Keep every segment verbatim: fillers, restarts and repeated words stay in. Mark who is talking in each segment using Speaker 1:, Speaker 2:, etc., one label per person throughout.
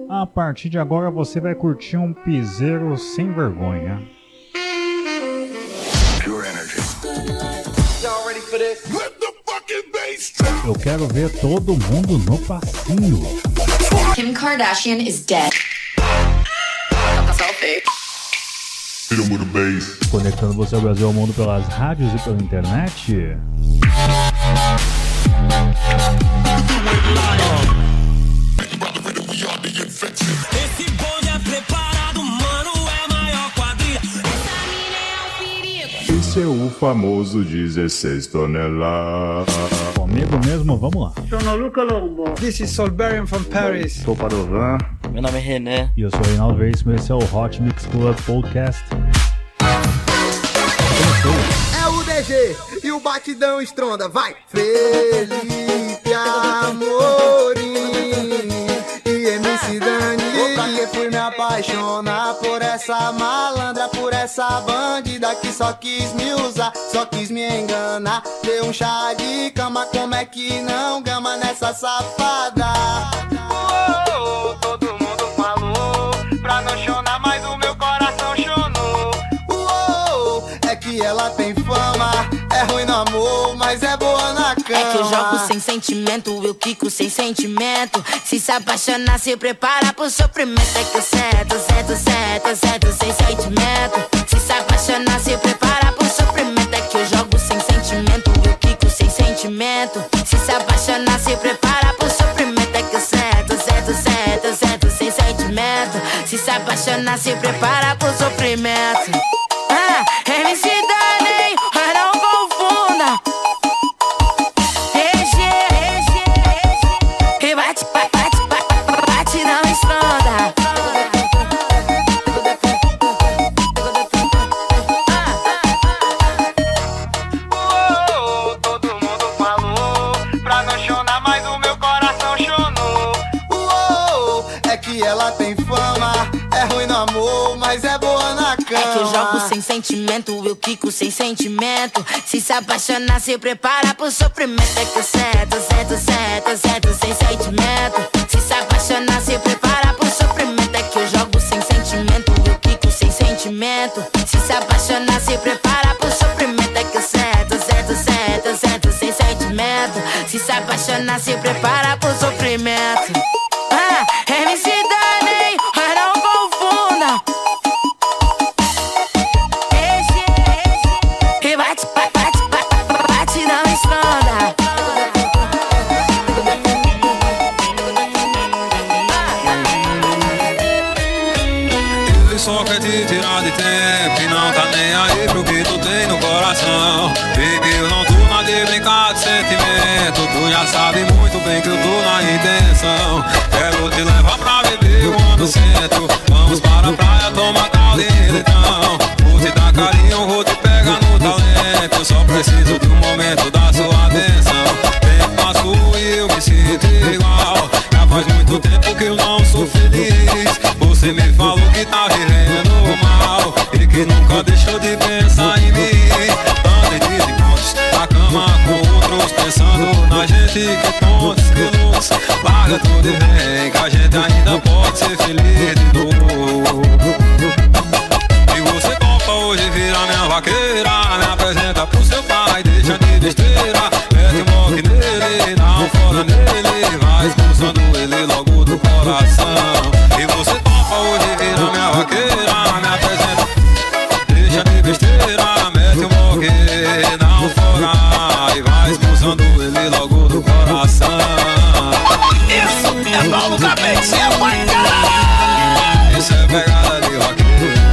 Speaker 1: A partir de agora você vai curtir um piseiro sem vergonha.
Speaker 2: Pure energy. Y'all ready for this? Let the fucking bass drop.
Speaker 1: Eu quero ver todo mundo no passinho.
Speaker 3: Kim Kardashian is dead. Selfie.
Speaker 2: Hit 'em with a bass.
Speaker 1: Conectando você ao Brasil ao mundo pelas rádios e pela internet.
Speaker 4: Esse bonde é preparado, mano, é maior quadrilha. Essa mina é um perigo.
Speaker 2: Esse é o famoso dezesseis toneladas.
Speaker 1: Comigo mesmo, vamos lá.
Speaker 5: Sono Luca Lombo.
Speaker 6: This is Solberian from Paris.
Speaker 7: Sou Padovan.
Speaker 8: Meu nome é René.
Speaker 1: E eu sou o Reinaldo Veríssimo, esse é o Hot Mix Club Podcast.
Speaker 6: É o D G e o batidão estronda, vai! Felipe Amorim e M C Dani. Vou pra que fui me apaixonar por essa malandra, por essa bandida que só quis me usar, só quis me enganar. Deu um chá de cama, como é que não gama nessa safada? Oh, todo mundo falou pra não chorar, mas o meu coração chonou. Oh, é que ela tem fama, é ruim no amor, mas é boa na cama.
Speaker 9: É que eu jogo sem sentimento, eu quico sem sentimento. Se se apaixonar, se prepara pro sofrimento. É que eu cedo, cedo, cedo, cedo, sem sentimento. Se se apaixonar, se prepara pro sofrimento. É que eu jogo sem sentimento, eu quico sem sentimento. Se se apaixonar, se prepara pro sofrimento. É que eu cedo, cedo, cedo, cedo, sem sentimento. Se se apaixonar, se prepara pro sofrimento. Ah, M C Dani, mas não confunda. E G, e bate, bate, bate, bate, não estronda. Oh, todo mundo falou pra não chorar, mas o meu coração chonou. Oh, é que ela tem fama, é ruim no amor, mas é boa na cama. É que eu jogo sem sentimento, eu quico sem sentimento. Se se apaixonar, se prepara pro sofrimento. É que eu cedo, cedo, cedo, cedo, sem sentimento. Se se apaixonar, se prepara pro sofrimento. É que eu jogo sem sentimento, eu quico sem sentimento. Se se apaixonar, se prepara pro sofrimento. É que eu cedo, cedo, cedo, cedo, sem sentimento. Se se apaixonar, se prepara pro sofrimento. Ah, M C Dani, mas não confunda. E bate, bate, bate, bate, não estronda.
Speaker 4: Ele só quer te tirar de tempo e não tá nem aí pro que tu tem no coração. Baby, eu não tô na de brincar de sentimento. Tu já sabe muito bem que eu tô na intenção. Quero te levar pra beber o ano centro. Vamos para a praia tomar caldo e leitão. Vou te dar carinho, vou te pegar no talento. Eu só preciso de um momento da sua atenção. Tempo passou e eu me sinto igual. Já faz muito tempo que eu não sou feliz. Você me falou que tá vivendo mal e que nunca deixou de pensar em mim. Andei de desencontros na cama com outros, pensando na gente, que pontos, que luz. Larga tudo e vem, que a gente ainda pode ser feliz de novo. E você topa hoje virar minha vaqueira, me apresenta pro seu pai, deixa de besteira. Mete um moque nele, dá um fora nele, vai expulsando ele logo do coração. E você topa hoje virar minha vaqueira, me apresenta, deixa de besteira. Mete um moque, dá um fora e vai expulsando ele logo do coração. Isso é bom também, isso é bom, caralho. Isso é pegada de vaqueiro.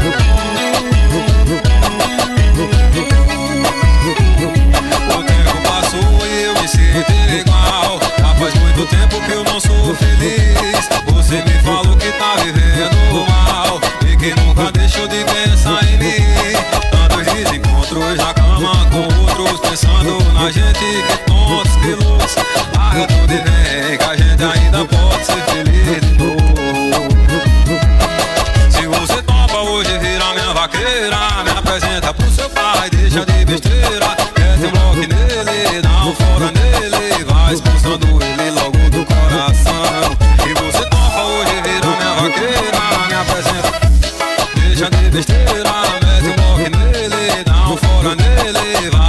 Speaker 4: O tempo passou e eu me sinto igual. Já faz muito tempo que eu não sou feliz. Você me falou que tá vivendo mal e que nunca deixou de pensar em mim. Tantos desencontros na cama com outros, pensando na gente, que pontos, que luz. Larga tudo e vem, que a gente ainda pode ser feliz de novo.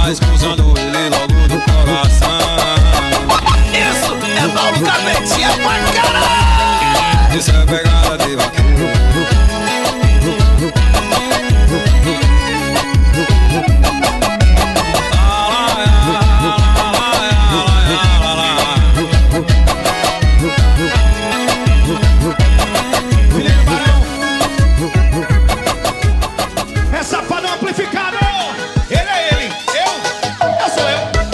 Speaker 4: tá expulsando ele logo do coração.
Speaker 5: Isso é Paulo Capetinha pra caralho.
Speaker 4: Isso é pegada de vaqueiro.
Speaker 5: É Safadão amplificado. Ele é ele, eu, eu sou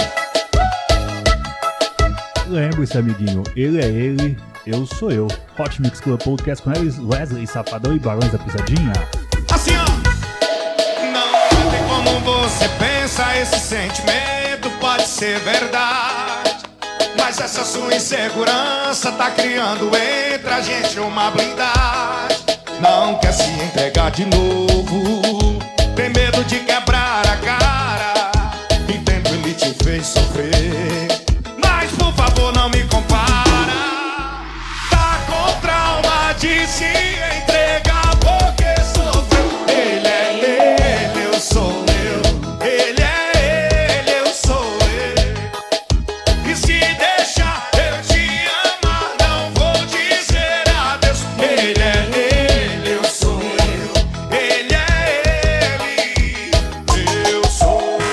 Speaker 5: eu.
Speaker 1: Lembre-se, amiguinho, ele é ele, eu sou eu. Hot Mix Club Podcast com eles, Wesley, Safadão e Barões da Pisadinha.
Speaker 5: Assim, ó. Não tem como você pensa, esse sentimento pode ser verdade. Mas essa sua insegurança tá criando entre a gente uma blindagem. Não quer se entregar de novo, tem medo de quebrar a cara. Entendo, ele te fez sofrer, mas por favor não me compara. Tá com trauma de se entregar porque sofreu. Ele é ele, eu sou eu. Ele é ele, eu sou eu. E se deixar eu te amar, não vou dizer adeus. Ele é ele, eu sou eu. Ele é ele, eu sou eu.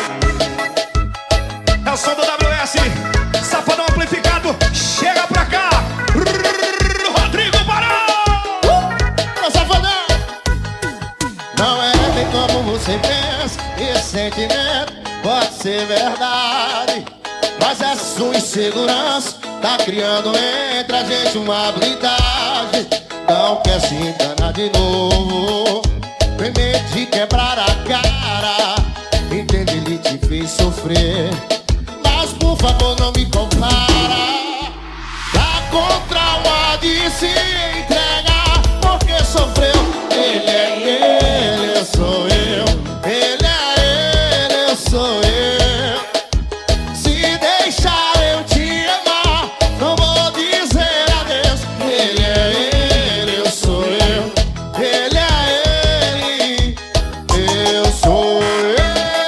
Speaker 5: É o som do W S, Safadão amplificado. Chega pra cá, Rodrigo Barão.
Speaker 9: Ô, Safadão! Não é bem como você pensa, esse sentimento pode ser verdade. Mas essa sua insegurança tá criando entre a gente uma blindagem. Não quer se enganar de novo, tem medo de quebrar a cara. Entende, ele te fez sofrer, mas por favor não me compara. Tá com trauma de se entregar porque sofreu. Ele é ele, eu sou eu. Ele é ele, eu sou eu. Se deixar eu te amar, não vou dizer adeus. Ele é ele, eu sou eu. Ele é ele, eu sou eu.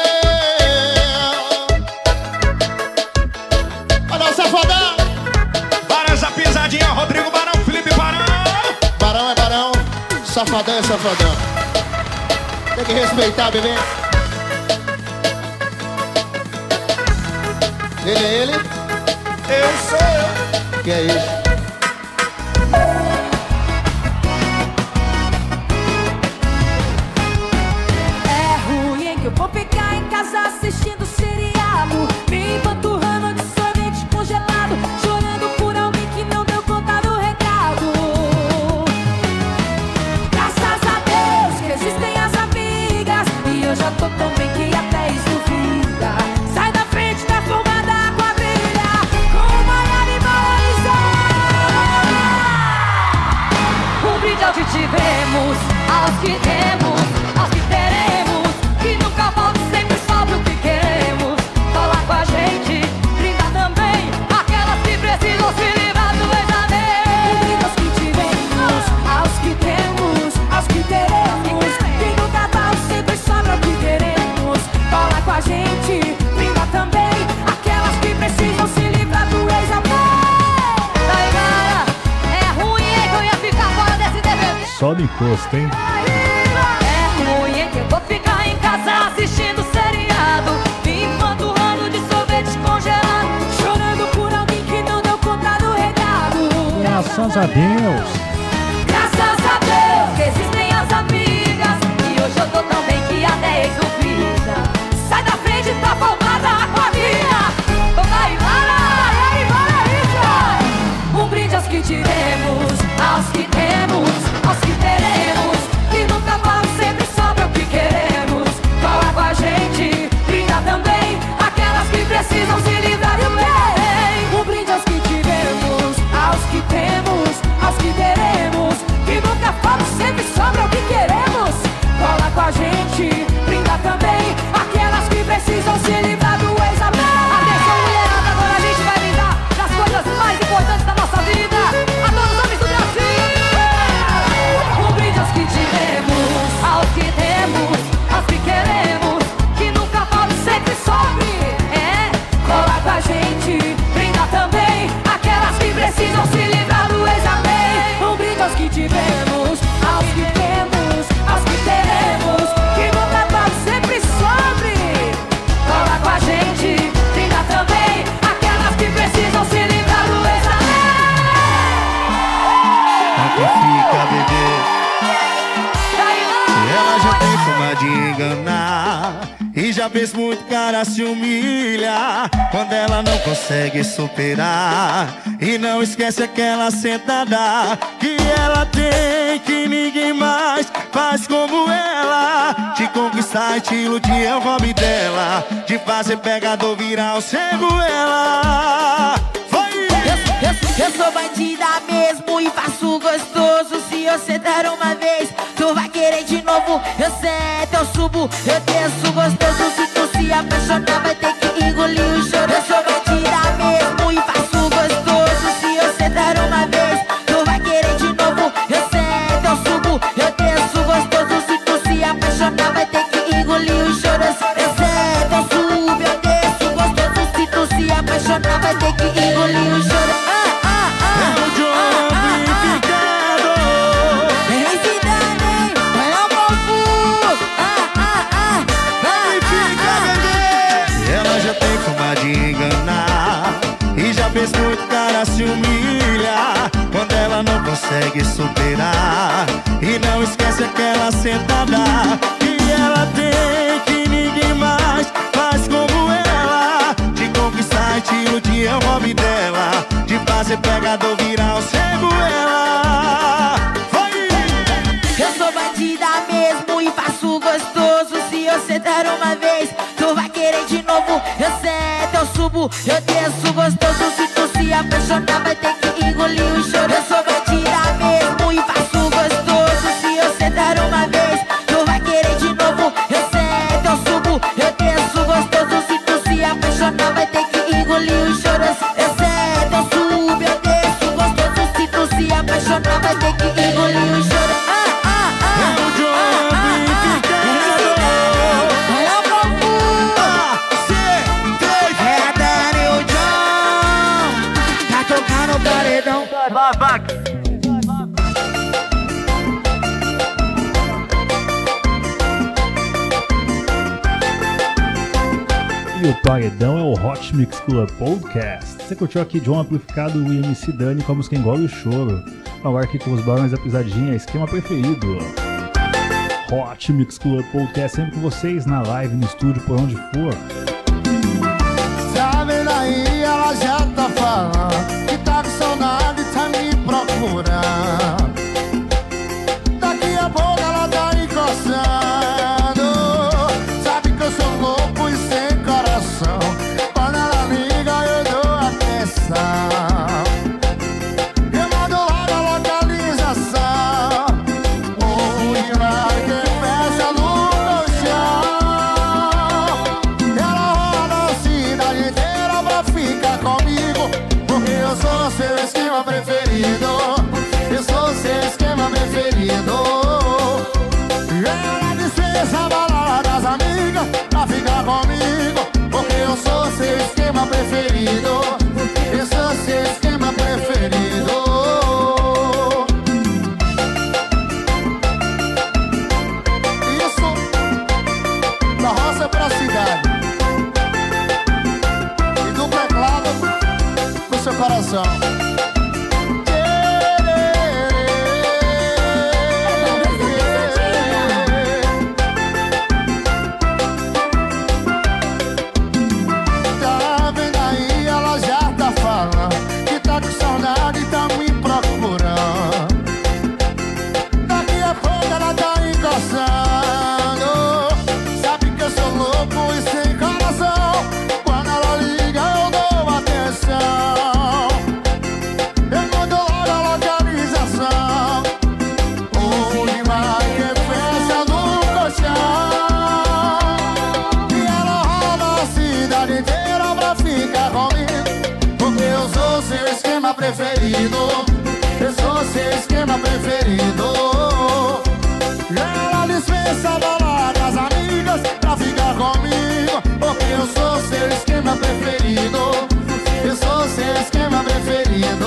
Speaker 9: Olha o Safadão.
Speaker 5: Barões da Pisadinha, Rodrigo Barão, Felipe Barão.
Speaker 9: Barão é barão, Safadão é safadão. Tem que respeitar, bebê. Ele é ele,
Speaker 5: Eu sou eu.
Speaker 9: que é isso?
Speaker 7: É ruim que eu vou ficar em casa assistindo seriado, me empanturrando de sorvete congelado, chorando por alguém que não deu conta do recado. Graças a Deus que existem as amigas, e eu já tô tão bem que até isso duvida. Sai da frente da formada a quadrilha, com uma animal um brinde ao que tivemos, aos que temos, aos que teremos, que nunca volte, sempre sobre o que queremos. Cola com a gente, brinda também aquelas que precisam se livrar do ex-amém. Um brinde aos que tivemos, aos que temos, aos que teremos, que nunca volte, sempre sobra o que queremos. Cola com a gente, brinda também aquelas que precisam se livrar do ex-amém. Daí, galera, é ruim, hein, que eu ia ficar fora desse D V D.
Speaker 1: Só no encosto, hein?
Speaker 7: É ruim, é que eu vou ficar em casa assistindo seriado, me empanturrando de sorvete congelado, chorando por alguém que não deu conta do recado.
Speaker 1: Graças a Deus.
Speaker 7: Graças a Deus que existem as amigas, e hoje eu tô tão bem que até ex duvida. Sai da frente, tá formada a quadrilha. Vai, vai, vai, vai, vai. Um brinde aos que tivemos, aos que temos, aos que teremos, que nunca vamos, sempre sobra o que queremos. Cola com a gente, brinda também aquelas que precisam se livrar do bem. Um brinde aos que tivemos, aos que temos, aos que teremos, que nunca vamos, sempre sobra o que queremos. Cola com a gente, brinda
Speaker 9: já fez muito cara se humilha quando ela não consegue superar. E não esquece aquela sentada que ela tem, que ninguém mais faz como ela. De conquistar, te iludir é o hobby dela, de fazer pegador virar o cego ela. Foi!
Speaker 8: Eu, eu, eu sou bandida mesmo e faço gostoso. Se você der uma vez, tu vai querer de novo. Eu sento, eu subo, eu desço gostoso. Se tu se apaixonar, vai ter que engolir o choro. Eu sou bandida mesmo e faço gostoso. Se você der uma vez, tu vai querer de novo. Eu sento, eu subo, eu desço gostoso. Se tu se apaixonar, vai ter que engolir o choro. Eu sento, eu subo, eu desço gostoso. Se tu se apaixonar, vai ter que engolir o choro. Ah, ah, ah,
Speaker 9: é o John amplificado.
Speaker 8: Vem se dane, vai ao povo. Ah, ah, ah,
Speaker 9: Amplifica, bebê. Ela já tem fama de enganar e já fez muito cara se humilha quando ela não consegue superar. E não esquece aquela sentada que ela tem, que ninguém mais faz como ela. De conquistar, te iludir é o hobby dela, de fazer pegador virar o cego ela. Foi!
Speaker 8: eu sou bandida mesmo e faço gostoso. Se você der uma vez, tu vai querer de novo. Eu sento, eu subo, eu desço gostoso. Se tu se apaixonar, vai ter que engolir o choro. Eu sou bandida mesmo e faço gostoso. Se você der uma vez, tu vai querer de novo. Eu sento, eu subo, eu desço gostoso. Se tu se apaixonar, vai ter que engolir o choro. Eu sento, eu subo, eu desço gostoso. Se tu se apaixonar, vai ter que engolir o choro. Ah, ah, ah,
Speaker 9: é o John amplificado.
Speaker 8: vai ao povo.
Speaker 9: C, três,
Speaker 8: É Daniel John, tá tocando o paredão.
Speaker 1: E o Paredão é o Hot Mix Club Podcast. Você curtiu aqui John Amplificado e M C Dani com a música Engole o Choro. Agora aqui com os Barões da Pisadinha, esquema preferido. Hot Mix Club Podcast sempre com vocês, na live, no estúdio, por onde for.
Speaker 9: Tá vendo aí, ela já tá falando que tá com saudade e tá me procurando. Daqui a pouco ela tá encostando. Sabe que eu sou louco e sem coração. Quando ela liga eu dou atenção. Eu mando logo a localização. Onde vai que fecha no colchão. Ela roda a cidade inteira pra ficar comigo, porque eu sou seu esquema preferido. Eu sou seu esquema preferido. Ela dispensa a balada das amigas pra ficar comigo, porque eu sou seu esquema preferido. Eu sou seu esquema preferido. Isso da roça pra cidade e do teclado pro seu coração. Tá vendo aí, ela já tá falando que tá com saudade e tá me procurando. Daqui a pouco ela tá encostando. Sabe que eu sou louco e sem coração. Quando ela liga eu dou atenção. Eu mando logo a localização. Onde vai que fecha no colchão. E ela roda a cidade inteira pra ficar comigo, porque eu sou seu esquema preferido. Eu sou seu esquema preferido. Ela dispensa a balada das amigas pra ficar comigo, porque eu sou seu esquema preferido. Eu sou seu esquema preferido.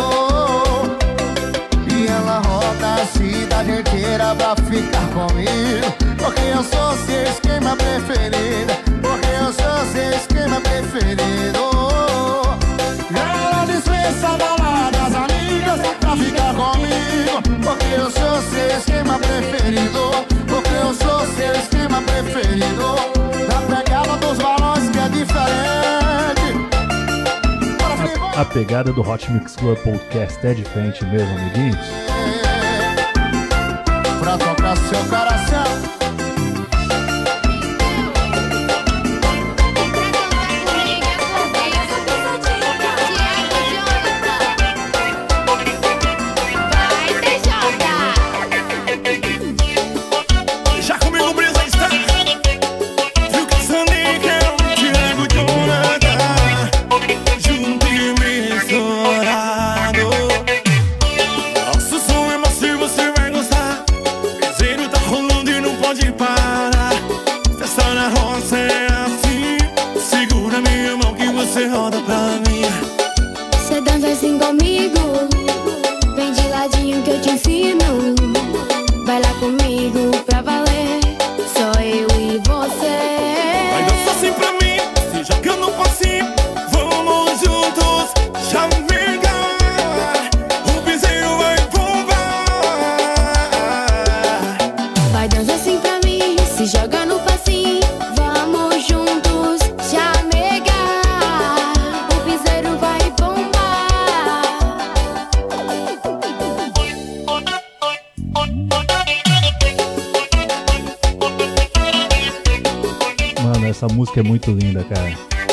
Speaker 9: E ela roda a cidade inteira pra ficar comigo, porque eu sou seu esquema preferido. Porque eu sou seu esquema preferido. Ela dispensa a balada das amigas pra ficar comigo, porque eu sou seu esquema preferido. Porque eu sou seu esquema preferido. Na pegada do
Speaker 1: A pegada do Hot Mix Club Podcast é diferente mesmo, amiguinhos?
Speaker 5: Pra tocar seu coração.
Speaker 1: Essa música é muito linda, cara.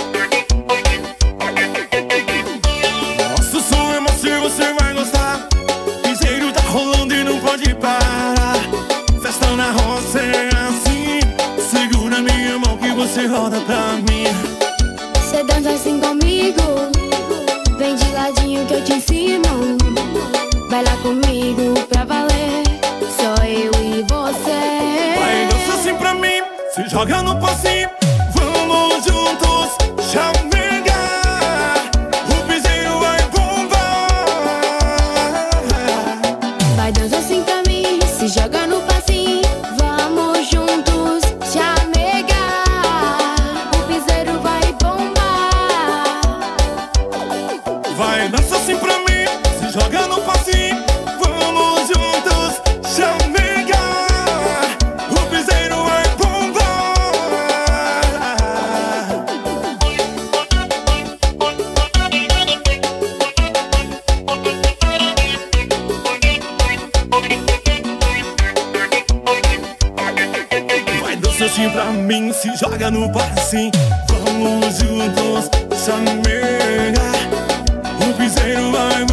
Speaker 5: Nosso som é macio, você vai gostar. Piseiro tá rolando e não pode parar. Festa na roça é assim. Segura minha mão que você roda pra mim.
Speaker 10: Cê dança assim comigo. Vem de ladinho que eu te ensino. Vai lá comigo pra valer. Só eu e você.
Speaker 5: Vai, dança assim pra mim. Se joga no passinho. Vamos juntos chamegar. O piseiro vai bombar.
Speaker 10: Vai, dança assim pra mim. Se joga no passinho. Vamos juntos chamegar. O piseiro vai bombar.
Speaker 5: Vai, dança assim pra mim. Se joga no passinho. Vamos juntos chamegar. O piseiro vai bombar. Assim pra mim, se joga no passinho. Vamos juntos chamegar. O piseiro vai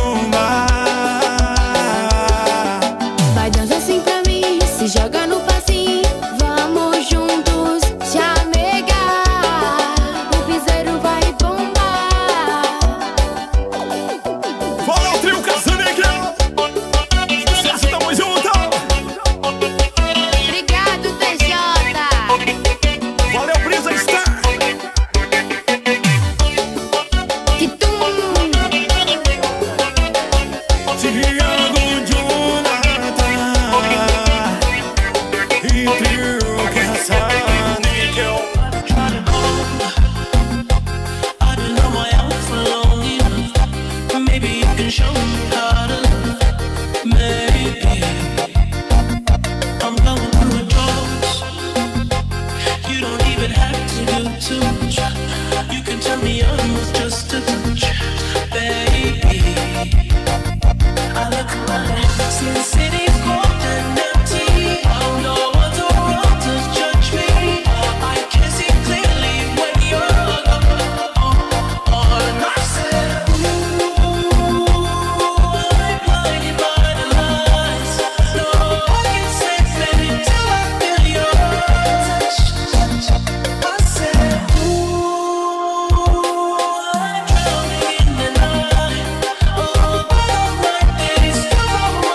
Speaker 5: bombar.
Speaker 10: Vai, dança assim pra mim. Se joga no passinho. Vamos juntos chamegar. O piseiro vai bombar.
Speaker 5: Fala o trio Casa Negrão. Sucesso, tamo junto.
Speaker 10: Obrigado, T J.
Speaker 5: Valeu, Brisa Star.
Speaker 10: Que tum.
Speaker 5: Tiago, Jonathan e trio Casa Negrão.
Speaker 11: I didn't know my hours were long enough. Maybe you can show me how to love. Maybe I'm going through a drought. You don't even have to do too much. You can turn me on with just a touch, baby. I look around, see the city's cold and empty. No one's around to judge me. I can see clearly when you're gone. I said, ooh, I'm blinded by the lights. No one can save me till I feel your touch. I said, ooh, I'm drowning in the night. Oh, but I'm like this, you're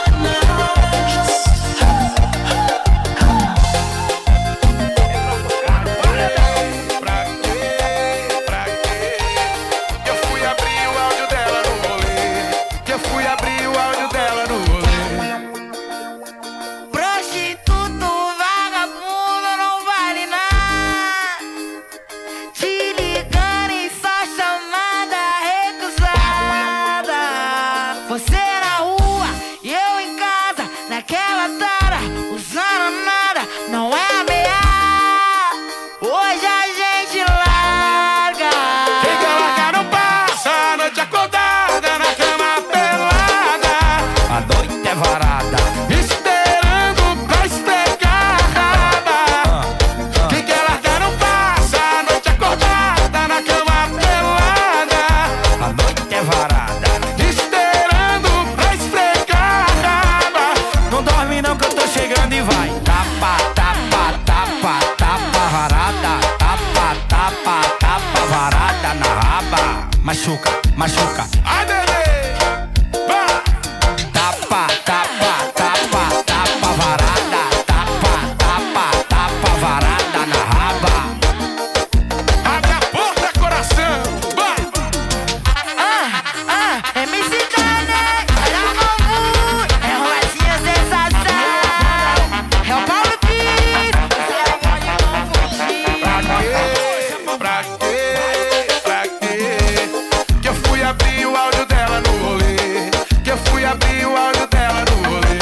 Speaker 12: machuca, machuca.
Speaker 5: Ai, bebê, vai.
Speaker 12: Tapa, tapa, tapa, tapa varada. Tapa, tapa, tapa varada na raba.
Speaker 5: Abre a porta, coração, vai.
Speaker 8: Ah, ah, M C Dani, olha o novo, é o Latinha Sensação, é o Paulo Pires, você pode não fugir.
Speaker 5: Pra quê? Pra quê? Pra quê? Que eu fui abrir o áudio dela no rolê. Que eu fui abrir o áudio dela no rolê.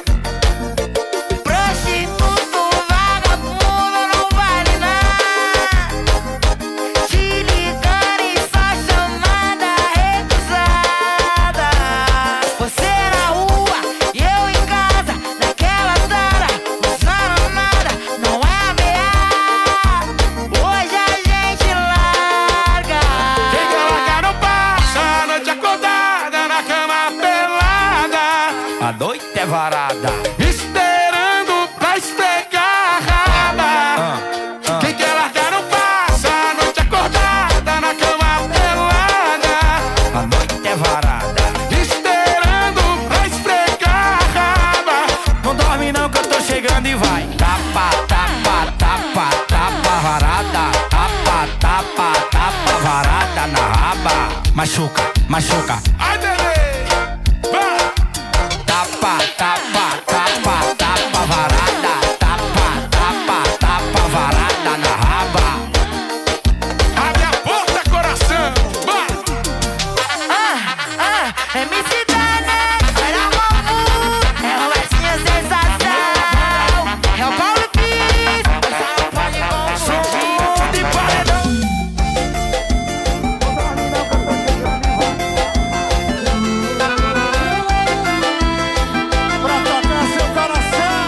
Speaker 8: Prostituto, vagabundo, não vale nada. Te ligando e só chamada recusada. Você na rua e eu em casa, naquela tara, usando nada, não é ameaça. Hoje a gente larga.
Speaker 5: Quem quer largar não passa a noite acordada na cama pelada.
Speaker 12: A noite é varada.
Speaker 5: Esperando pra esfregar a raba. Quem quer largar não passa a noite acordada na cama pelada.
Speaker 12: A noite é varada.
Speaker 5: Esperando pra esfregar a raba.
Speaker 12: Não dorme não que eu tô chegando e vai. Tapa, tapa, tapa, tapa varada. Tapa, tapa, tapa varada na raba. Machuca, machuca.
Speaker 5: Ai, bebê, vai.
Speaker 12: Tapa, tapa, tapa, tapa varada. Tapa, tapa, tapa varada na raba.
Speaker 5: Abre a porta, coração, vai.
Speaker 8: Ah, ah, M C Dani, olha o novo, é o Latinha Sensação, é o Paulo Pires, você não pode confundir.
Speaker 5: De paredão. Pra tocar seu coração.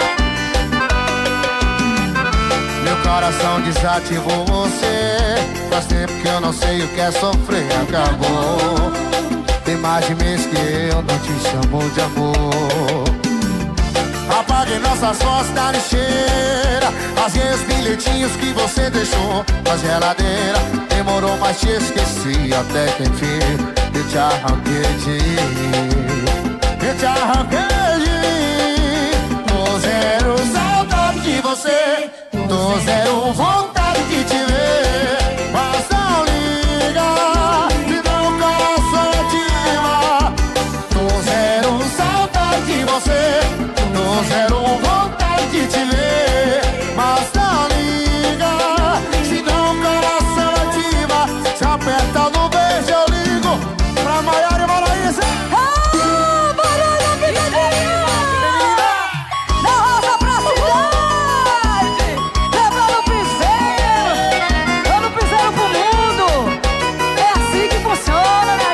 Speaker 9: Meu coração desativou você. Faz tempo que eu não sei o que é sofrer. Acabou. Tem mais de mês que eu não te chamo de amor. Apaguei nossas fotos da lixeira. Rasguei os bilhetinhos que você deixou na geladeira. Demorou, mas te esqueci até que enfim eu te arranquei de mim. Eu te arranquei de mim. Tô zero saudade de você. Tô zero vontade de te ver. Mas não liga, se não coração ativa. Tô zero saudade de você. Tô zero vontade de te ver. Mas não liga, se não coração ativa. Se apertar no beijo eu ligo pra Maiara e Maraísa.
Speaker 7: Ah, barulho picadinha! Da roça pra cidade, levando piseiro, dando piseiro pro mundo. É assim que funciona, minha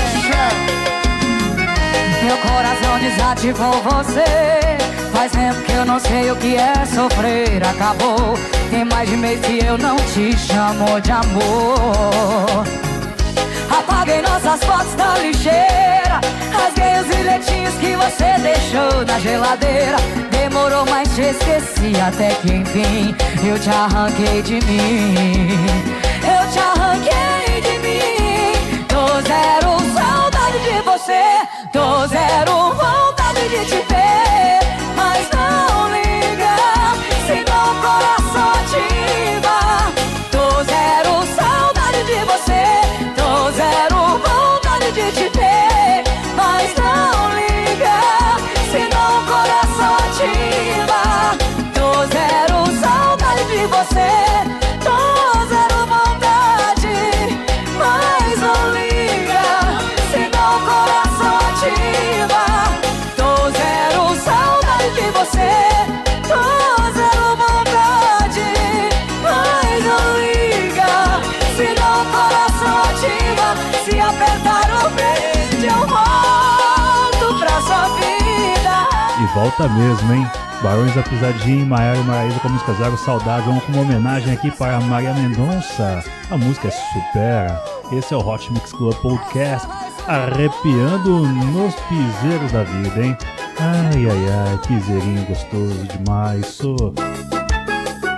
Speaker 7: gente. Meu coração desativou você. Faz tempo que eu não sei o que é sofrer. Acabou, tem mais de mês que eu não te chamo de amor. Apaguei nossas fotos da lixeira. Rasguei os bilhetinhos que você deixou na geladeira. Demorou, mas te esqueci até que enfim eu te arranquei de mim. Eu te arranquei de mim. Tô zero saudade de você. Tô zero vontade de te ver. Mas não liga, se não coração ativa. Tô zero saudade de você. Tô zero vontade de te ver. Mas não liga, se não coração ativa. Tô zero saudade de você. Tô zero vontade, mas não liga, se não coração ativa. Tô zero saudade de você. Tô zero vontade, mas não liga, se não coração ativa. Se apertar o beijo eu volto pra sua vida.
Speaker 1: E volta mesmo, hein? Barões da Pisadinha e Maiara e Maraísa com a música Zero Saudade. Vamos com uma homenagem aqui para Maria Mendonça. A música é Supera. Esse é o Hot Mix Club Podcast, arrepiando nos piseiros da vida, hein? Ai, ai, ai, piseirinho gostoso demais, sou.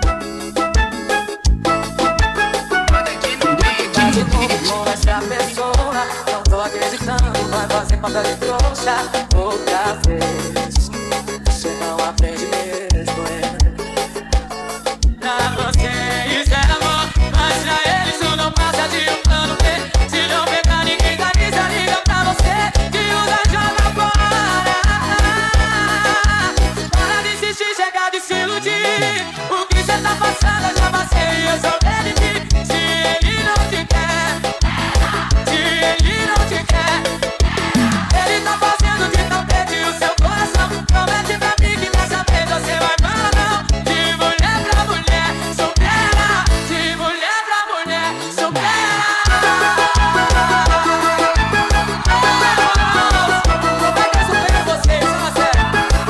Speaker 8: Tá de novo com essa pessoa.
Speaker 7: papel de trouxa outra vez. Você não aprende mesmo, é. Pra você isso é amor, mas pra ele isso não passa de um plano B. Se não pegar ninguém da lista, liga pra você que usa joga fora. Para de insistir, chegar de se iludir. O que cê tá passando eu já passei e eu sou dele. Se ele não te quer, se ele não te quer, ele tá fazendo de tapete o seu coração. Promete pra mim que dessa vez você vai falar não. De mulher pra mulher, supera. De mulher pra mulher, supera. Como é que eu supero vocês, fala sério.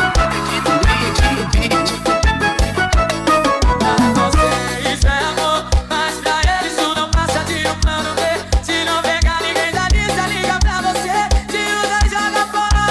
Speaker 7: Pra você isso é amor, mas pra ele isso não passa de um plano B. Se não pegar ninguém da lista, liga pra você, te usa e joga fora.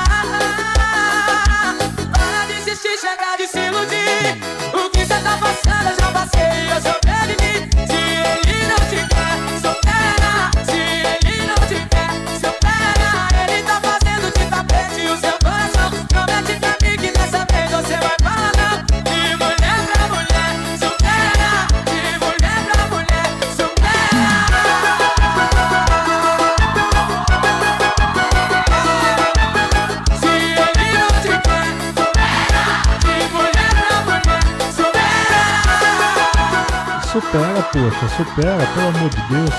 Speaker 7: Para de insistir, chegar de se iludir. O que cê tá passando eu já passei, eu sou dele. Se ele não te quer, supera. Se ele não te quer, supera. Ele tá fazendo de tapete o seu coração. Promete pra mim que dessa vez você vai falar não. De mulher pra mulher, supera. De mulher pra mulher, supera. Se ele não te quer, supera. De mulher pra mulher, supera.
Speaker 1: Supera, poxa, supera, pelo amor de Deus.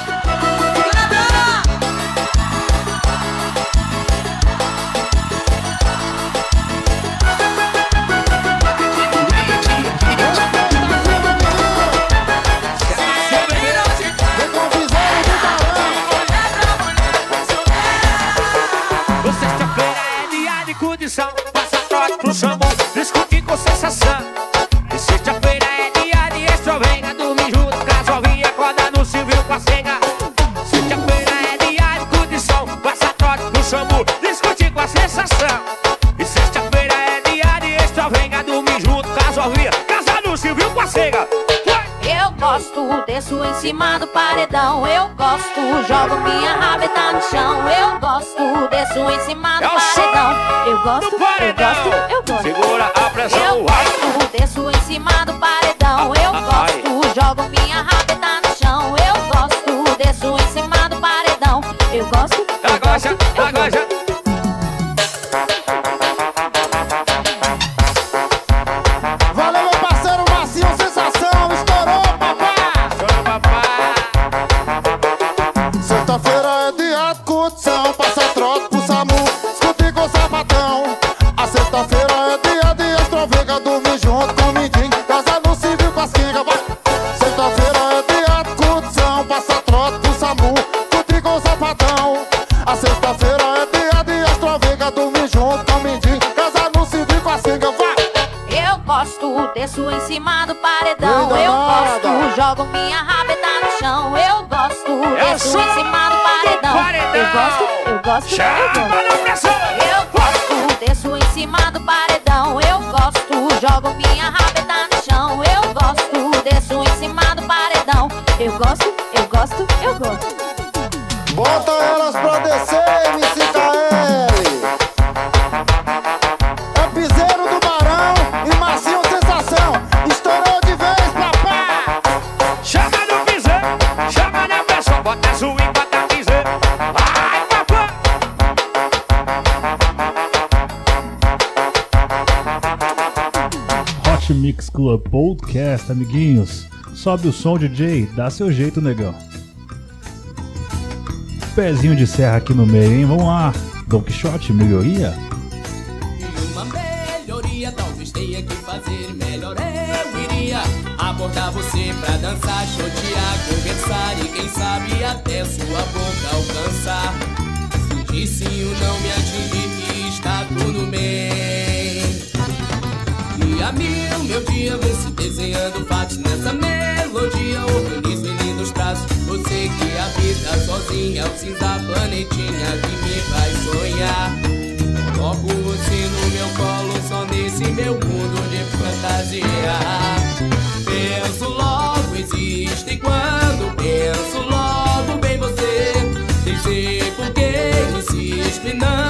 Speaker 12: Sexta-feira é dia de condição, passa trote pro chamou, discutir com sensação. E sexta-feira é dia de extrovenga, dormir junto, casovinha, acordar no civil com a senga. Sexta-feira é dia de condição, passa trote pro chamou, discutir com a sensação. E sexta-feira é dia de extrovenga, dormir junto, casovinha, casar no civil com a senga.
Speaker 8: Eu gosto, desço em cima do paredão. Eu gosto, jogo minha rabeta no chão. Eu gosto, desço em cima do
Speaker 12: É o som
Speaker 8: paredão. Eu gosto,
Speaker 12: do
Speaker 8: eu
Speaker 12: paredão.
Speaker 8: gosto, eu gosto.
Speaker 12: Segura a pressão,
Speaker 8: Eu
Speaker 12: vai.
Speaker 8: gosto, desço em cima do paredão. Eu gosto, jogo minha rabeta no chão. Eu gosto, desço em cima do paredão. Eu gosto, eu gosto, eu gosto.
Speaker 6: Valeu, meu parceiro Marcinho, sensação, estourou, papá!
Speaker 12: Estourou, papá!
Speaker 6: Sexta-feira é dia de curtição, passa trote pro SAMU, escute com o sapatão. A sexta-feira é dia de extravega, dormir junto com o mindinho, casa no civil com as quengas, vai! Sexta-feira é dia de curtição, passa trote pro SAMU, escute com o sapatão. A sexta-feira é dia de extravega, dormir junto com o mindinho, casa no civil com as quengas, vai!
Speaker 8: Eu gosto, desço em cima do paredão.
Speaker 6: Linda
Speaker 8: Eu
Speaker 6: nada.
Speaker 8: gosto, jogo minha rabeta no chão. Eu gosto,
Speaker 12: É o
Speaker 8: desço
Speaker 12: som
Speaker 8: em cima do paredão.
Speaker 12: paredão.
Speaker 8: Eu gosto, eu gosto, eu
Speaker 12: Chama
Speaker 8: gosto.
Speaker 12: na pressão.
Speaker 8: Eu gosto, desço em cima do paredão. Eu gosto, jogo minha rabeta no chão. Eu gosto, desço em cima do paredão. Eu gosto, eu gosto, eu gosto.
Speaker 6: Bota elas pra descer, M C K L. É piseiro do Barão e Marcinho sensação. Estourou de vez, papá.
Speaker 12: Chama no piseiro, chama na pressão, bota swing, bota piseiro. Vai, papá!
Speaker 1: Hot Mix Club Podcast, amiguinhos. Sobe o som, D J, dá seu jeito, negão. Pezinho de serra aqui no meio, hein? Vamos lá. Don Quixote, melhoria?
Speaker 13: E uma melhoria talvez tenha que fazer melhor. Eu iria abordar você pra dançar, chotear, conversar e quem sabe até sua boca alcançar. Se disse o não me atingir que está tudo bem. E a mil, meu dia vem se desenhando fatos nessa melodia. Organizo em lindos traços, você que habita sozinha, o cinza planetinha que me faz sonhar. Coloco você no meu colo, só nesse meu mundo de fantasia. Penso logo existe, quando penso logo bem você. Nem sei por que insisto e não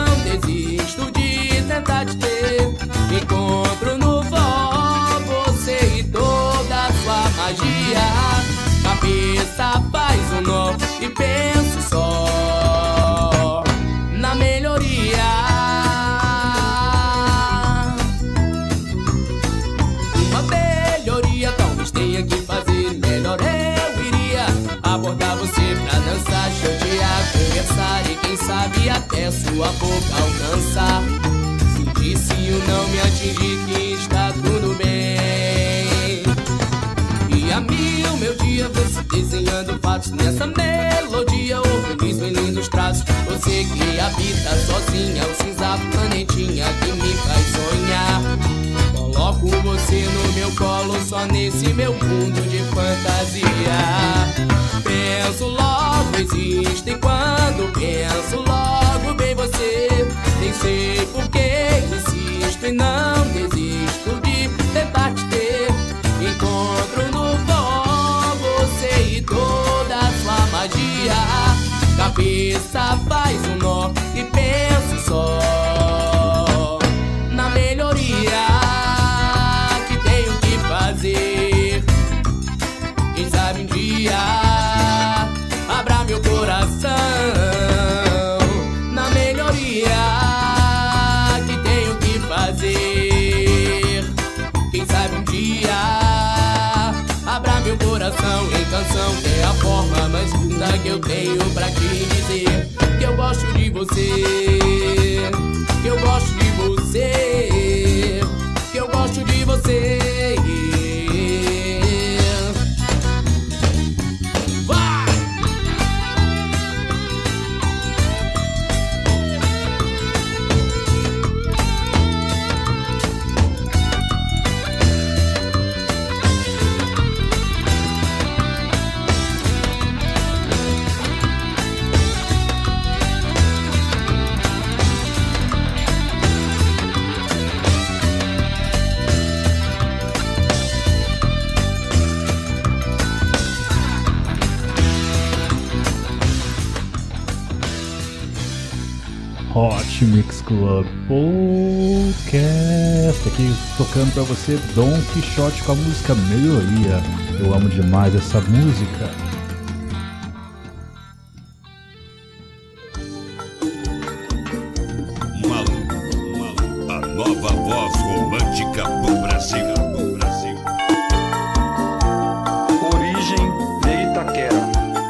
Speaker 13: cabeça faz um nó e penso só na melhoria. Uma melhoria talvez tenha que fazer melhor. Eu iria abordar você pra dançar, chantear, conversar e quem sabe até sua boca alcançar. Sentir se o não me atingir que está tudo bem. E a mim o meu dia vai se desenhando fatos nessa melodia. Organismo em lindos traços, você que habita sozinha o cinza planetinha que me faz sonhar. Coloco você no meu colo só nesse meu mundo de fantasia. Penso logo existe e quando penso logo vem você. Nem sei por que insisto e não desisto de tentar te ter. Encontro no pó você e toda a sua magia. Cabeça faz um nó e penso só na melhoria que tenho que fazer. Quem sabe um dia abra meu coração na melhoria que tenho que fazer. Quem sabe um dia abra meu coração em canção, que é a forma mais linda que eu tenho pra te dizer que eu gosto de você, que eu gosto de você, que eu gosto de você.
Speaker 1: Hot Mix Club Podcast, aqui tocando pra você Don Quixote com a música Melhoria. Eu amo demais essa música.
Speaker 14: Malu, Malu, a nova voz romântica do Brasil. Do Brasil.
Speaker 15: Origem de Itaquera.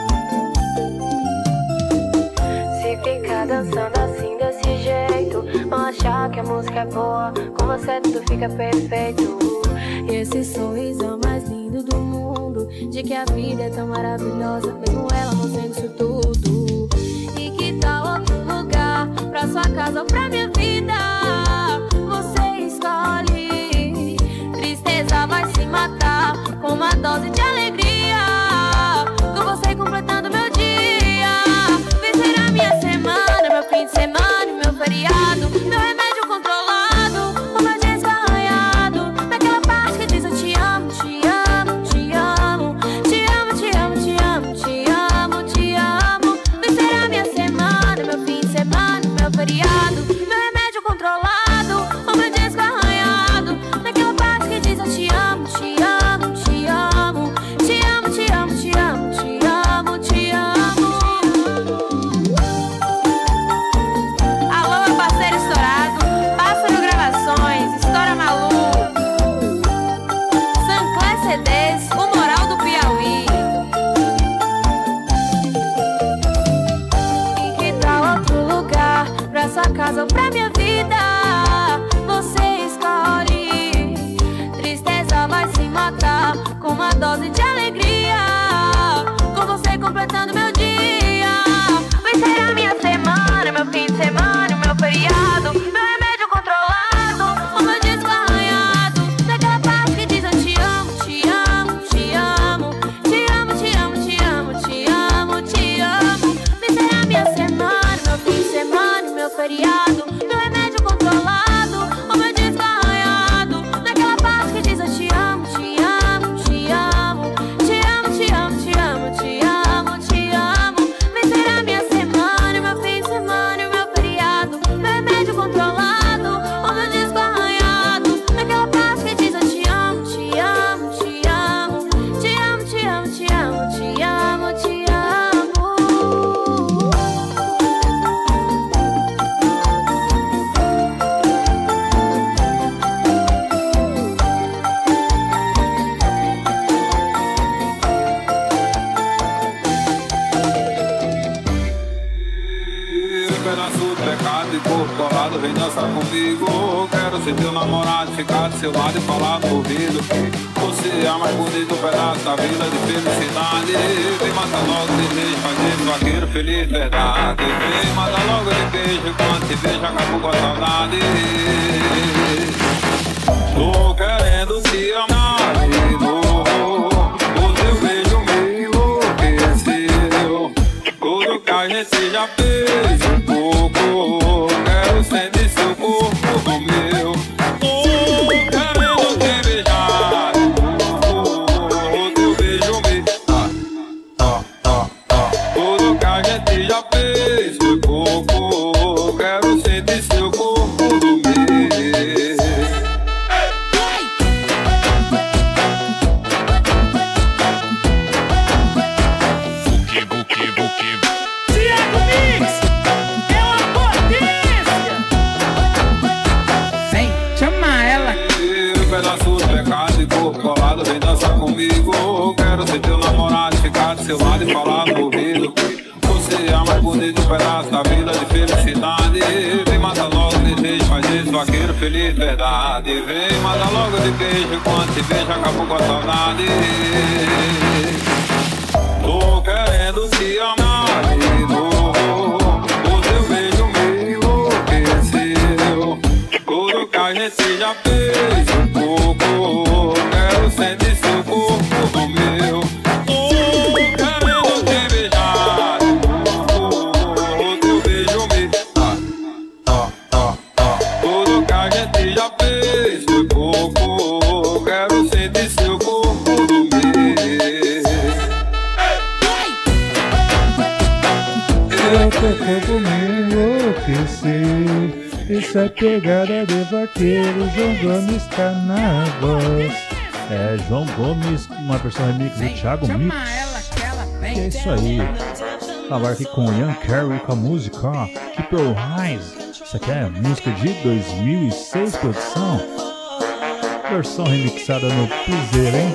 Speaker 10: Se ficar dançando assim desse jeito, vão achar que a música é boa, com você tudo fica perfeito. E esse sorriso é o mais lindo do mundo, de que a vida é tão maravilhosa, mesmo ela não sendo isso tudo. E que tal outro lugar, pra sua casa ou pra minha vida? Você escolhe, tristeza vai se matar com uma dose de alegria, com você completando meu dia. Vencer a minha semana, meu fim de semana e meu feriado, meu remédio controlado, o meu dia esgarranhado, naquela parte que diz eu te amo, te amo, te amo, te amo, te amo, te amo, te amo, te amo.
Speaker 4: pedaço de pecado e corpo colado, vem dançar comigo. Quero ser teu namorado, ficar do seu lado e falar no ouvido que você é a mais bonita pedaço da vida de felicidade. Vem matar logo de beijo, fazer esse vaqueiro feliz, verdade. Vem matar logo de beijo, quando te vejo acabo com a saudade. Tô querendo te amar de novo, o teu beijo me enlouqueceu. Tudo que a gente já fez um pouco, quero sentir seu corpo no meu. Tô querendo te beijar de novo, o teu beijo me... Ah, ah, ah. Tudo que a gente já fez foi pouco, quero sentir seu corpo no meu. Vem dançar comigo, quero ser teu namorado, ficar do seu lado e falar no ouvido que você é a mais bonita pedaço da vida de felicidade. Vem matar logo de beijo, faz esse vaqueiro feliz, verdade. Vem matar logo de beijo, quando te vejo acabou com a saudade. Tô querendo te amar de novo, o teu beijo me enlouqueceu. Tudo que a gente já fez um pouco, quero sentir seu corpo no meu. Tô querendo te beijar de novo, o teu beijo me... Ah, ah, ah, ah. Tudo que a gente já fez foi pouco, quero sentir seu corpo no meu.
Speaker 1: Eu tô corpo me enlouquecer. Isso é pegada de vaqueiro, João Gomes tá na voz. É, João Gomes, uma versão remix do Thiago Mix. E é isso aí. Falar aqui com o Ian Carey com a música ó, Keep Your Eyes. Isso aqui é música de dois mil e seis, produção. Versão remixada no Piseiro, hein?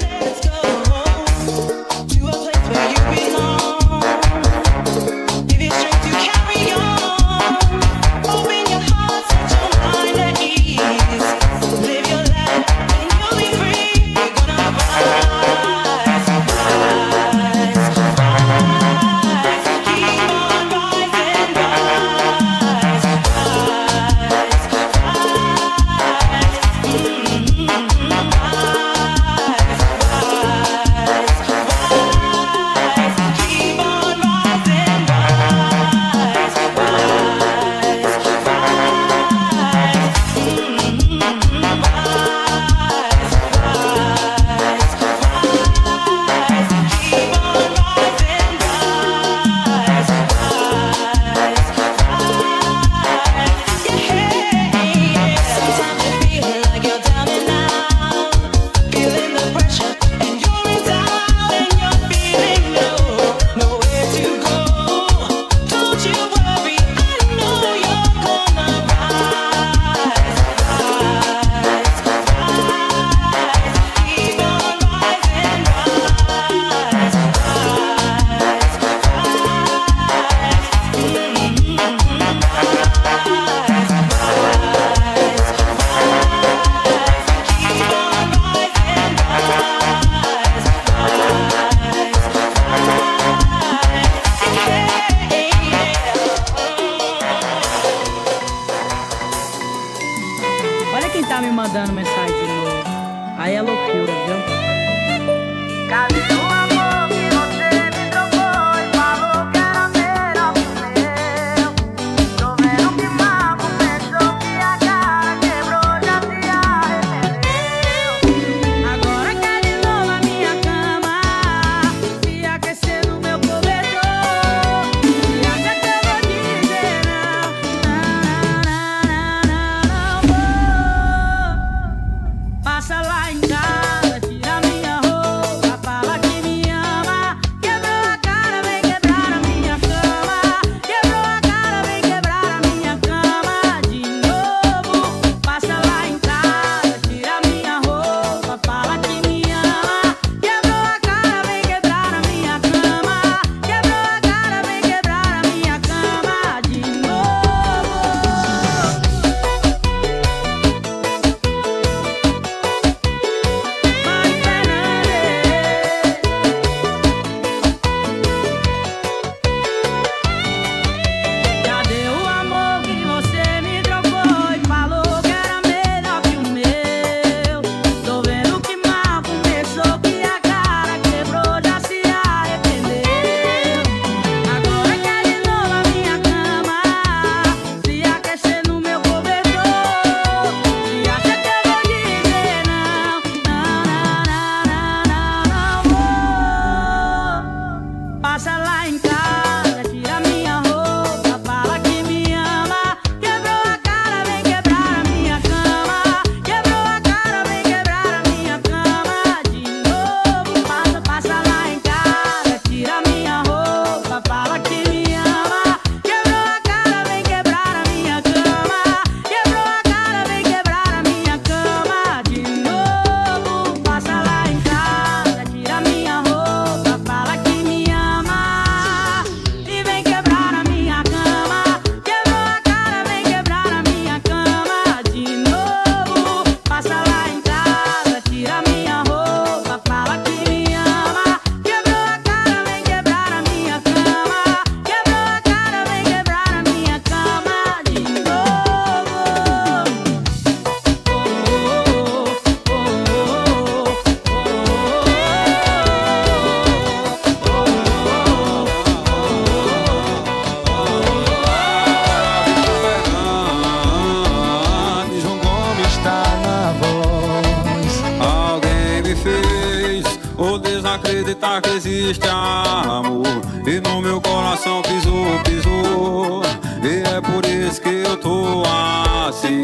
Speaker 4: acreditar que existe amor. E no meu coração pisou, pisou. E é por isso que eu tô assim.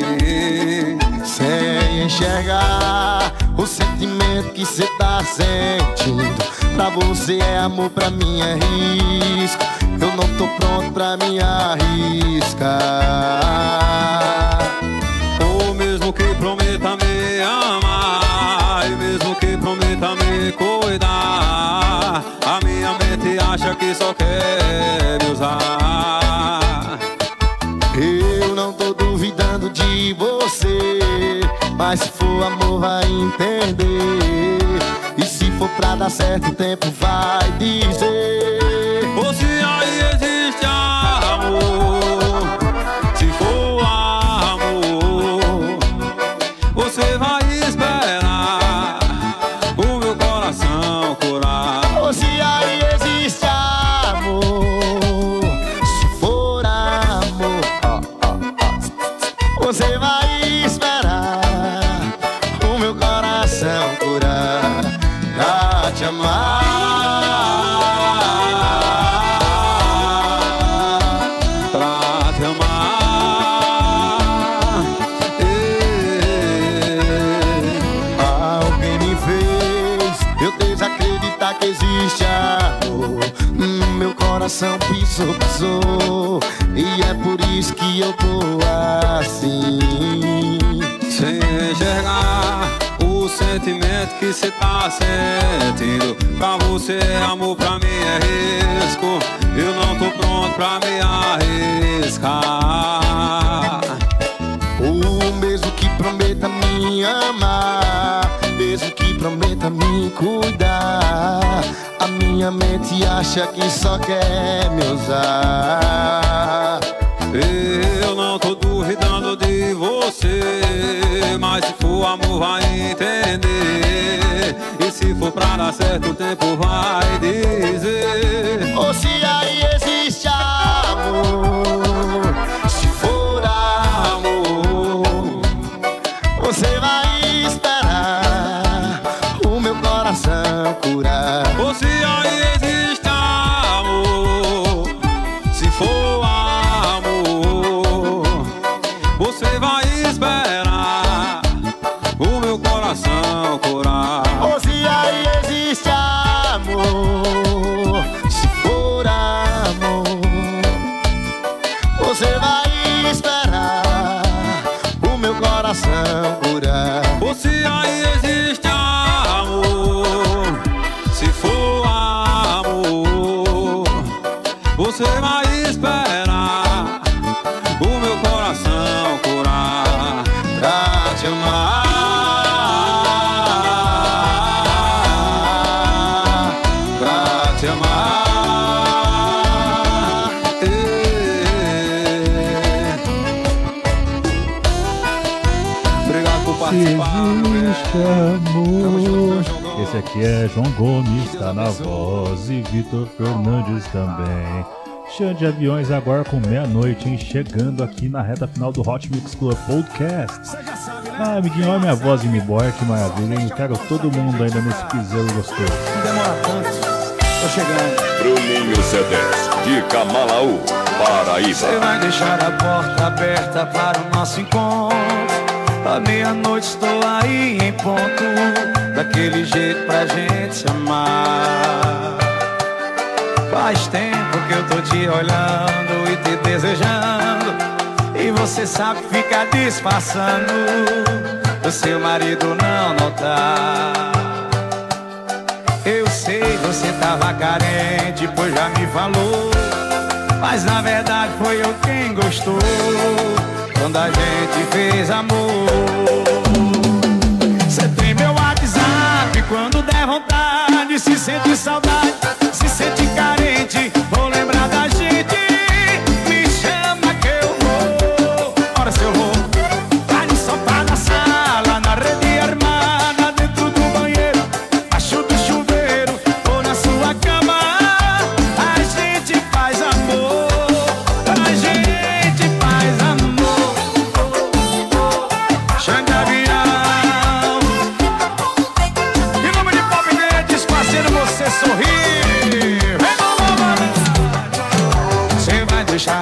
Speaker 9: Sem enxergar o sentimento que cê tá sentindo. Pra você é amor, pra mim é risco. Eu não tô pronto pra me arriscar.
Speaker 4: Ou mesmo que prometa me amar, e mesmo que prometa me cuidar, a minha mente acha que só quer me usar.
Speaker 9: Eu não tô duvidando de você, mas se for amor vai entender. E se for pra dar certo o tempo vai dizer.
Speaker 4: Ou se aí existe amor, se for amor, você vai esperar o meu coração curar.
Speaker 9: Ou se aí existe amor, se for amor, você vai esperar o meu coração curar. Pra te amar,
Speaker 4: pra te amar.
Speaker 9: Alguém me fez eu desacreditar que existe amor. Hum, meu coração pisou, pisou. E é por isso que eu tô assim.
Speaker 4: Sem enxergar o sentimento que cê tá sentindo. Pra você é amor, pra mim é risco. Eu não tô pronto pra me arriscar.
Speaker 9: O mesmo que prometa me amar, mesmo que prometa me cuidar, a minha mente acha que só quer me usar.
Speaker 4: Eu não tô duvidando de você, mas se for amor vai entender. E se for pra dar certo o tempo vai dizer.
Speaker 9: Ou se aí existe amor, se for amor, você vai esperar o meu coração curar.
Speaker 4: Ou se aí existe amor, se for amor, você vai esperar o meu coração curar.
Speaker 9: Ou se aí existe amor, se for amor, você vai esperar o meu coração curar.
Speaker 4: Ou se aí existe amor, se for amor, você vai esperar o meu coração curar.
Speaker 9: Pra te amar, pra te amar.
Speaker 4: Obrigado por participar.
Speaker 1: Existe amor. Esse aqui é João Gomes, tá na voz, e Vitor Fernandes também. Chão de aviões agora com meia-noite, hein? Chegando aqui na reta final do Hot Mix Club Podcast. Ah, amiguinho, olha minha voz indo embora, que maravilha, hein? Quero todo mundo ainda nesse piseiro gostoso.
Speaker 6: Não demora tanto, tô chegando.
Speaker 14: Bruninho C dez, de Camalaú, Paraíba.
Speaker 16: Você vai deixar a porta aberta para o nosso encontro. À meia-noite estou aí em ponto, daquele jeito pra gente se amar. Faz tempo que eu tô te olhando e te desejando, e você sabe ficar disfarçando o seu marido não notar. Eu sei, você tava carente, pois já me falou, mas na verdade foi eu quem gostou quando a gente fez amor. Você tem meu WhatsApp, quando der vontade, se sente saudade, se sente carente, vou lembrar da gente. Me chama que eu vou. Ora se eu vou, tá de sofá na sala, na rede armada, dentro do banheiro, abaixo do chuveiro ou na sua cama. A gente faz amor, a gente faz amor. Xande avião, em nome de Pop Verdes, parceiro, você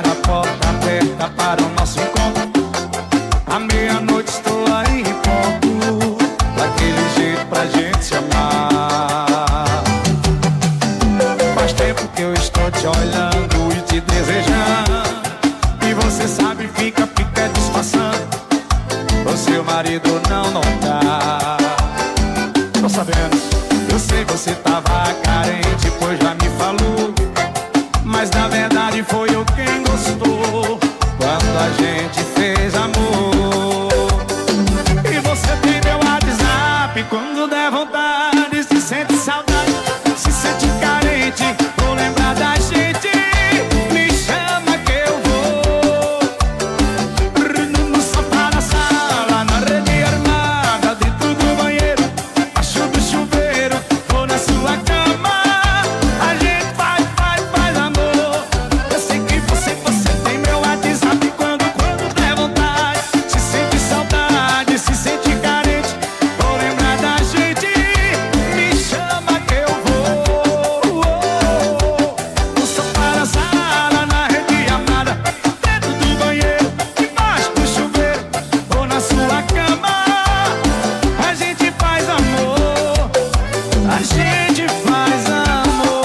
Speaker 16: deixar a porta aberta para o nosso encontro. À meia-noite estou aí em ponto, daquele jeito pra gente se amar. Faz tempo que eu estou te olhando e te desejando, e você sabe, fica, fica disfarçando. O seu marido não, não tá. Tô sabendo, eu sei, você tava carente, pois já me falou. Mas na verdade foi eu quem gostou quando a gente fez amor. E você tem meu WhatsApp, quando der vontade, se sente saudade, se sente carente, vou lembrar da gente. Me chama que eu vou no sofá da sala, na rede armada, dentro do banheiro, abaixo do chuveiro, vou na sua cama. A gente faz, faz, faz amor. Eu sei que você, você tem meu WhatsApp, quando, quando der vontade, se sente saudade, se sente carente, vou lembrar da gente. Me chama que eu vou no sofá da sala, na rede amada, dentro do banheiro, debaixo do chuveiro, vou na sua cama. A gente faz amor, a gente faz amor.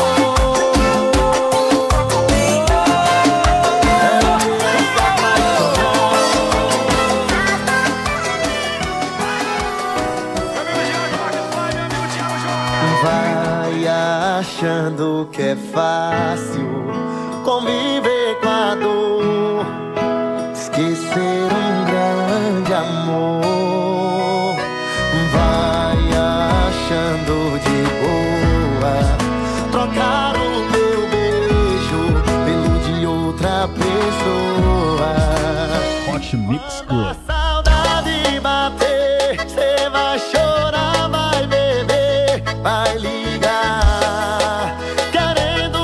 Speaker 9: Vai achando que é fácil conviver com a dor, esquecer um grande amor. Vai achando de boa trocar o meu beijo pelo de outra pessoa.
Speaker 1: Hot Mix Club.
Speaker 9: Saudade bater, cê vai chorar, vai beber, vai ligar, querendo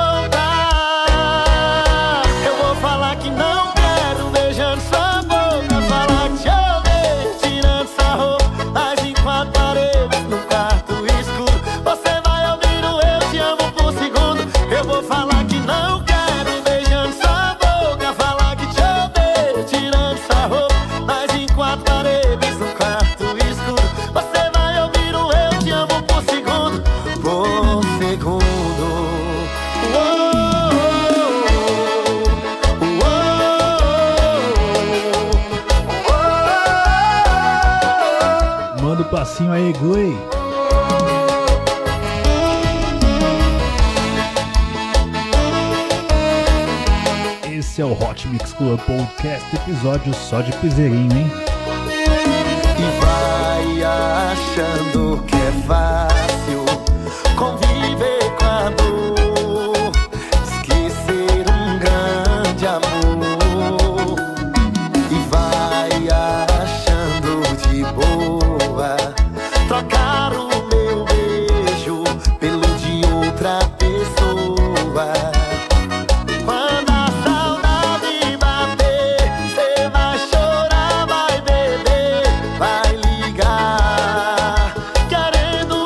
Speaker 9: voltar. Eu vou falar que não quero, beijando sua boca, falar que te odeio, tirando sua roupa, mas em quatro paredes, no quarto escuro, você vai ouvir o eu te amo por segundo. Eu vou falar que não quero, beijando sua boca, falar que te odeio, tirando sua roupa, mas em quatro paredes, no quarto escuro, você vai ouvir o eu te amo por segundo, por segundo.
Speaker 1: Manda o passinho aí, Glee. Esse é o Hot Mix Club Podcast, episódio só de piseirinho, hein?
Speaker 9: E vai achando que é fácil conviver com a dor, esquecer um grande amor. E vai achando de boa trocar o meu beijo pelo de outra pessoa. Quando a saudade bater, cê vai chorar, vai beber, vai ligar, querendo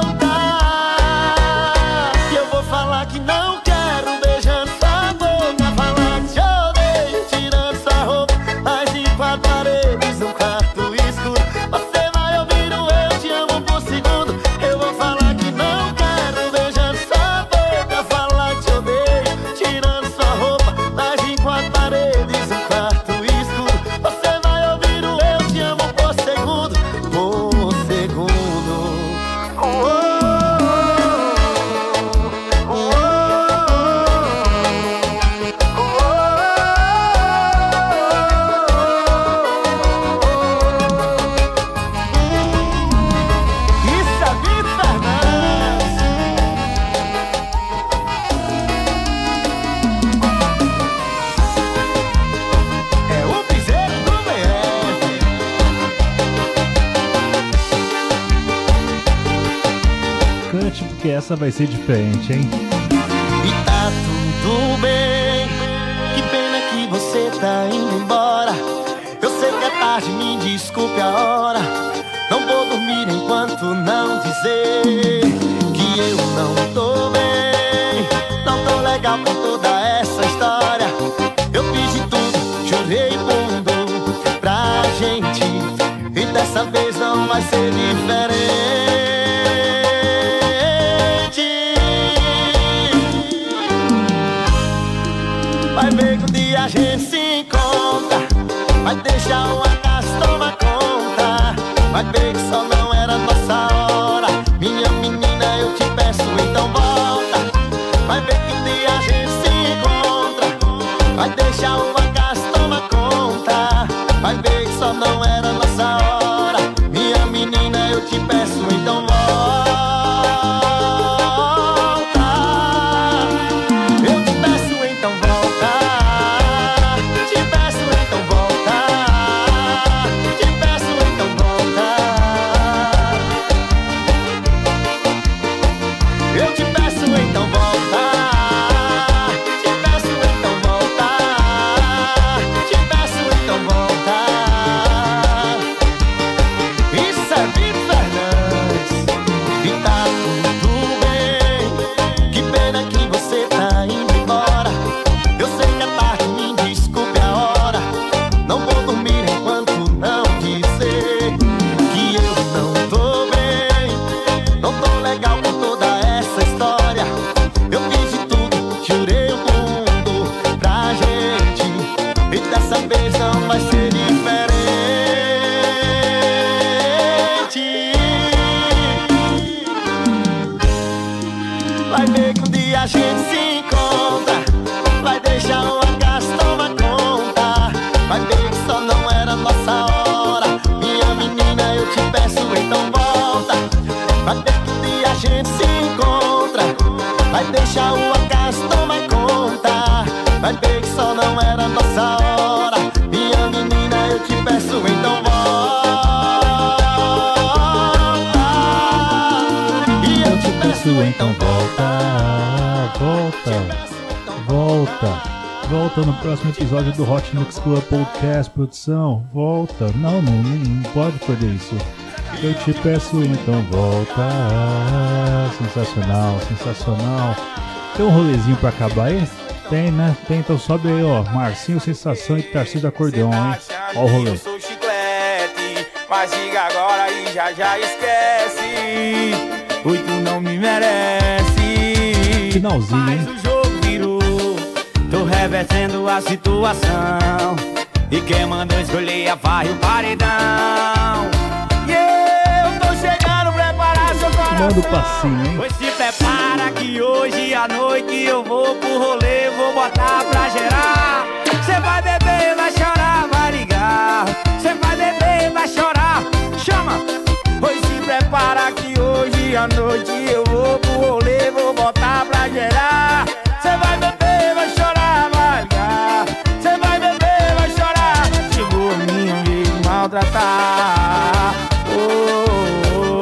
Speaker 9: voltar. E eu vou falar que não quero, beijando sua boca, falar que te odeio, tirando sua roupa, mas em quatro paredes, num quarto escuro, você vai ouvir o eu te amo por segundo. Eu vou falar que não quero, beijando sua boca, falar que te odeio, tirando sua roupa, mas em quatro paredes, num quarto escuro, você vai ouvir o eu te amo por segundo, por segundo. Oh, oh, oh, isso é Vitor Fernandes. É o piseiro do B F.
Speaker 1: Cante, porque essa vai ser diferente, hein?
Speaker 9: E tá tudo bem, que pena que você tá indo embora. Eu sei que é tarde, me desculpe a hora. Não vou dormir enquanto não dizer que eu não tô bem, não tô legal com toda essa história. dessa vez não vai ser diferente. Vai ver que um dia a gente se encontra, vai deixar o acaso tomar conta. Vai ver que só não era nossa hora. Minha menina, eu te peço, então volta. Vai ver que um dia a gente se encontra, vai deixar o acaso tomar conta. Vai ver que só não era nossa hora. Minha menina, eu te peço, então volta. Eu te peço, então volta. Te peço, então volta. Te peço, então volta. Eu te peço, então volta. Te peço, então volta. Te peço, então volta. Isso é Vitor Fernandes e tá tudo bem. Que pena que você tá indo embora. Eu sei que é tarde, me desculpe a hora. Não vou dormir enquanto não dizer que eu não tô bem. Não tô legal com toda essa história. Eu fiz de tudo, jurei o mundo pra gente, e dessa vez não vai ser diferente. Vai ver que um dia a gente se encontra, vai deixar o acaso tomar conta. Vai ver que só não era nossa hora. Minha menina, eu te peço, então volta. Vai ver que um dia a gente se encontra, vai deixar o acaso tomar conta. Vai ver que só não era nossa hora. Minha menina, eu te peço, então volta. E eu te peço,
Speaker 1: Então volta, volta, volta, volta no próximo episódio do Hot Mix Club Podcast, produção, volta, não, não, não pode perder isso. Eu te peço, então volta. Sensacional, sensacional. Tem um rolezinho pra acabar aí? Tem, né? Tem, então sobe aí, ó. Marcinho, Sensação e Tarcísio do Acordeão, hein? Ó o rolê.
Speaker 17: Eu sou chiclete, mas diga agora e já já esquece. Oi, tu não me merece.
Speaker 1: Finalzinho, hein?
Speaker 17: Mas o jogo virou, tô revertendo a situação. E quem mandou escolher a farra e o paredão. E eu tô chegando, preparar seu coração.
Speaker 1: Manda o passinho, hein?
Speaker 17: Pois se prepara que hoje à noite eu vou pro rolê, vou botar pra gerar. Cê vai beber, vai chorar, vai ligar. Cê vai beber, vai chorar, chama. Pois se prepara que hoje à noite eu vou pro rolê, vou botar pra gerar. Cê vai beber, vai chorar, vai ligar. Cê vai beber, vai chorar. Chegou a minha vez de maltratar. Oh, oh,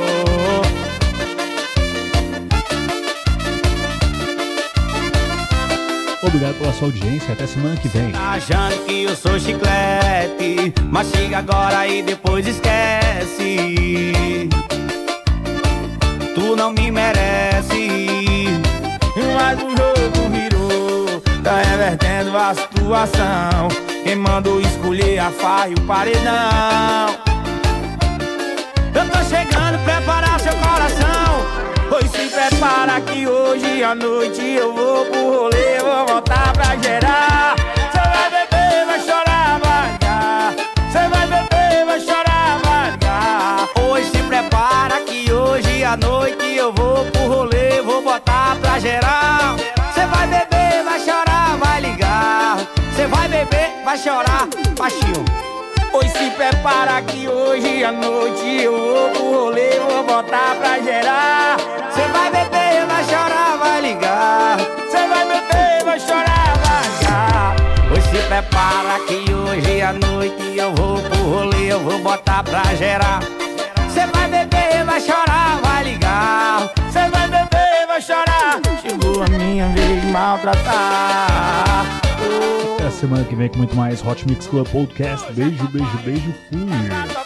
Speaker 1: oh. Obrigado pela sua audiência, até semana que vem.
Speaker 17: Tá achando que eu sou chiclete, mas chega agora e depois esquece. Tu não me merece, mas o jogo virou, tá revertendo a situação. Quem mandou escolher a farra e o paredão. Eu tô chegando, preparar seu coração. Pois se prepara que hoje à noite eu vou pro rolê, vou voltar pra gerar. Cê vai beber, vai chorar, vai ligar. Cê vai beber, vai chorar, vai ligar. Pois se prepara que hoje à noite eu vou pro rolê, vou botar pra gerar. Cê vai beber, vai chorar, vai ligar. Cê vai beber, vai chorar, baixinho. Pois se prepara que hoje à noite eu vou pro rolê, vou botar pra gerar. Cê vai beber, vai chorar, vai ligar. Cê vai beber, vai chorar, vai ligar. Pois se prepara que hoje à noite eu vou pro rolê, eu vou botar pra gerar. Cê vai beber, vai chorar, vai ligar. Cê vai beber, vai chorar. Chegou a minha vez de maltratar.
Speaker 1: Até a semana que vem com muito mais Hot Mix Club Podcast. Beijo, beijo, beijo. Fui.